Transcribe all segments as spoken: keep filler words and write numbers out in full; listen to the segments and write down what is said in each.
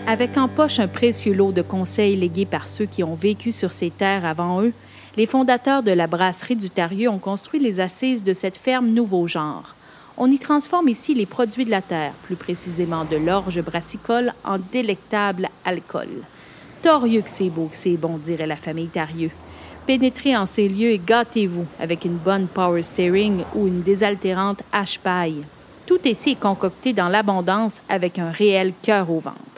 Avec en poche un précieux lot de conseils légués par ceux qui ont vécu sur ces terres avant eux, les fondateurs de la brasserie du Tarieux ont construit les assises de cette ferme nouveau genre. On y transforme ici les produits de la terre, plus précisément de l'orge brassicole, en délectable alcool. Torieux que c'est beau, que c'est bon, dirait la famille Tarieux. Pénétrez en ces lieux et gâtez-vous avec une bonne power steering ou une désaltérante hache-paille. Tout ici est concocté dans l'abondance avec un réel cœur au ventre.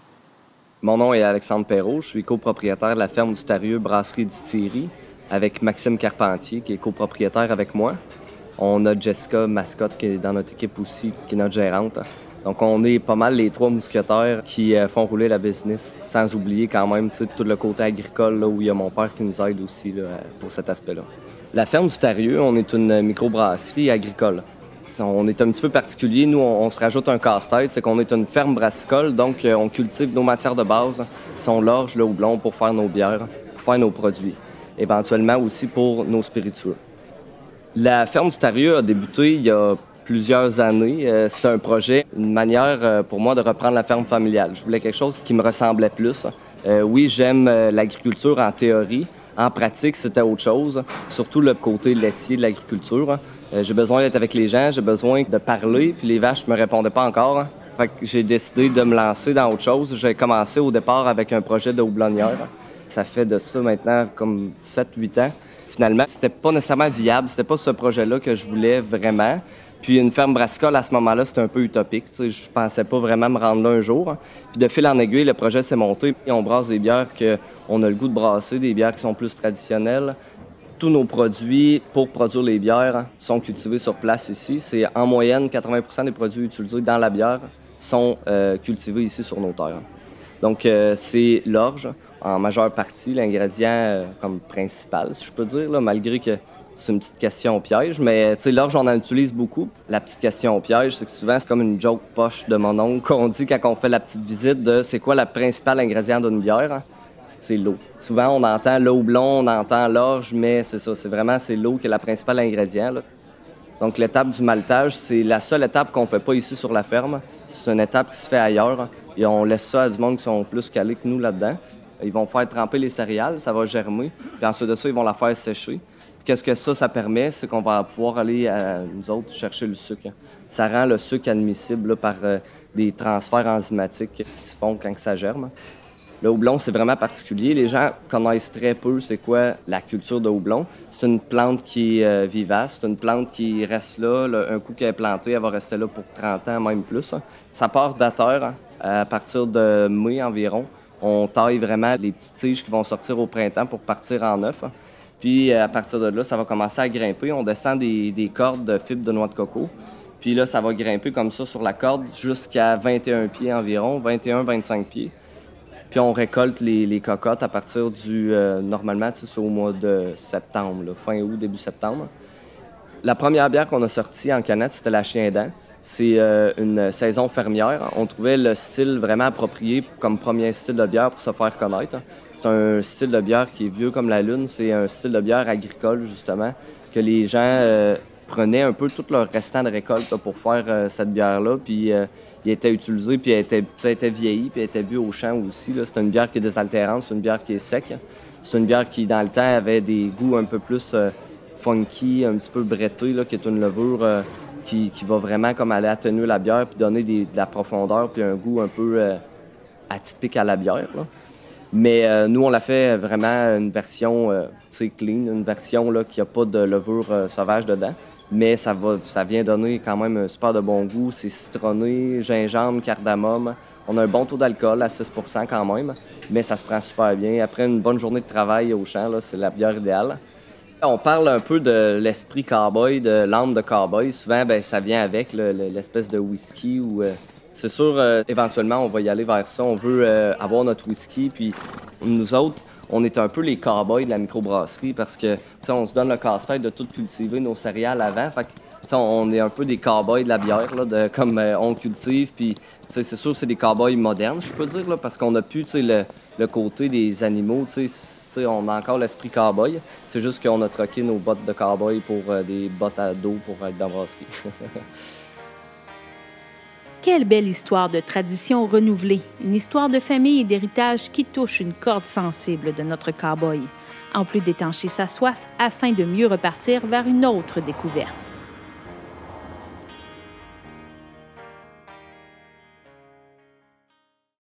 Mon nom est Alexandre Perrault, je suis copropriétaire de la ferme du Tarieux Brasserie Distillerie avec Maxime Carpentier qui est copropriétaire avec moi. On a Jessica Mascotte qui est dans notre équipe aussi, qui est notre gérante. Donc on est pas mal les trois mousquetaires qui euh, font rouler la business, sans oublier quand même tout le côté agricole là, où il y a mon père qui nous aide aussi là, pour cet aspect-là. La ferme du Tarieux, on est une microbrasserie agricole. On est un petit peu particulier. Nous, on, on se rajoute un casse-tête, c'est qu'on est une ferme brassicole, donc euh, on cultive nos matières de base, qui sont l'orge, le houblon, pour faire nos bières, pour faire nos produits, éventuellement aussi pour nos spiritueux. La ferme du Tarieux a débuté il y a plusieurs années. Euh, c'est un projet, une manière euh, pour moi de reprendre la ferme familiale. Je voulais quelque chose qui me ressemblait plus. Euh, oui, j'aime euh, l'agriculture en théorie. En pratique, c'était autre chose, surtout le côté laitier de l'agriculture. Euh, j'ai besoin d'être avec les gens, j'ai besoin de parler, puis les vaches ne me répondaient pas encore. Fait que j'ai décidé de me lancer dans autre chose. J'ai commencé au départ avec un projet de houblonnière. Ça fait de ça maintenant comme sept huit ans. Finalement, c'était pas nécessairement viable, c'était pas ce projet-là que je voulais vraiment. Puis une ferme brassicole, à ce moment-là, c'était un peu utopique. Tu sais, je pensais pas vraiment me rendre là un jour. Puis de fil en aiguille, le projet s'est monté. Et on brasse des bières qu'on a le goût de brasser, des bières qui sont plus traditionnelles. Tous nos produits pour produire les bières sont cultivés sur place ici. C'est en moyenne, quatre-vingts pour cent des produits utilisés dans la bière sont euh, cultivés ici sur nos terres. Donc, euh, c'est l'orge, en majeure partie, l'ingrédient euh, comme principal, si je peux dire, là, malgré que c'est une petite question piège. Mais tu sais, l'orge, on en utilise beaucoup. La petite question piège, c'est que souvent, c'est comme une joke poche de mon oncle qu'on dit quand on fait la petite visite de c'est quoi le principal ingrédient d'une bière. C'est l'eau. Souvent, on entend le houblon, on entend l'orge, mais c'est ça, c'est vraiment c'est l'eau qui est le principal ingrédient, là. Donc, l'étape du maltage, c'est la seule étape qu'on ne fait pas ici sur la ferme. C'est une étape qui se fait ailleurs et on laisse ça à du monde qui sont plus calés que nous là-dedans. Ils vont faire tremper les céréales, ça va germer, puis ensuite de ça, ils vont la faire sécher. Qu'est-ce que ça, ça permet? C'est qu'on va pouvoir aller, à nous autres, chercher le sucre. Ça rend le sucre admissible là, par euh, des transferts enzymatiques qui se font quand ça germe. Le houblon, c'est vraiment particulier. Les gens connaissent très peu c'est quoi la culture de houblon. C'est une plante qui est euh, vivace, c'est une plante qui reste là. là. Un coup qu'elle est plantée, elle va rester là pour trente ans, même plus. Ça part de la terre à partir de mai environ. On taille vraiment les petites tiges qui vont sortir au printemps pour partir en neuf. Puis à partir de là, ça va commencer à grimper. On descend des, des cordes de fibres de noix de coco. Puis là, ça va grimper comme ça sur la corde jusqu'à vingt et un pieds environ, vingt et un à vingt-cinq pieds. Puis on récolte les, les cocottes à partir du... Euh, normalement, c'est au mois de septembre, là, fin août, début septembre. La première bière qu'on a sortie en canette, c'était la Chien Dent. C'est euh, une saison fermière. On trouvait le style vraiment approprié comme premier style de bière pour se faire connaître. C'est un style de bière qui est vieux comme la lune. C'est un style de bière agricole, justement, que les gens euh, prenaient un peu tout leur restant de récolte là, pour faire euh, cette bière-là. Puis euh, il était utilisé, puis elle était, ça était vieilli, puis elle était bu au champ aussi. Là. C'est une bière qui est désaltérante, c'est une bière qui est sec. C'est une bière qui, dans le temps, avait des goûts un peu plus euh, funky, un petit peu bretté, là, qui est une levure euh, qui, qui va vraiment comme aller atténuer la bière, puis donner des, de la profondeur, puis un goût un peu euh, atypique à la bière, là. Mais euh, nous, on l'a fait vraiment une version euh, clean, une version là, qui n'a pas de levure euh, sauvage dedans. Mais ça, va, ça vient donner quand même un super de bon goût. C'est citronné, gingembre, cardamome. On a un bon taux d'alcool à six pour cent quand même, mais ça se prend super bien. Après une bonne journée de travail au champ, là, c'est la bière idéale. On parle un peu de l'esprit cowboy, de l'âme de cowboy. Souvent, ben, ça vient avec là, l'espèce de whisky ou... Euh, C'est sûr, euh, éventuellement, on va y aller vers ça. On veut euh, avoir notre whisky, puis nous autres, on est un peu les cow-boys de la microbrasserie parce que, tu sais, on se donne le casse-tête de tout cultiver nos céréales avant. Fait que, tu sais, on est un peu des cow-boys de la bière, là, de, comme euh, on cultive, puis, tu sais, c'est sûr, c'est des cow-boys modernes, je peux dire, là, parce qu'on a plus, tu sais, le, le côté des animaux, tu sais, on a encore l'esprit cow-boy. C'est juste qu'on a troqué nos bottes de cow-boy pour euh, des bottes à dos pour être dans la brasserie. Quelle belle histoire de tradition renouvelée, une histoire de famille et d'héritage qui touche une corde sensible de notre cow-boy, en plus d'étancher sa soif afin de mieux repartir vers une autre découverte.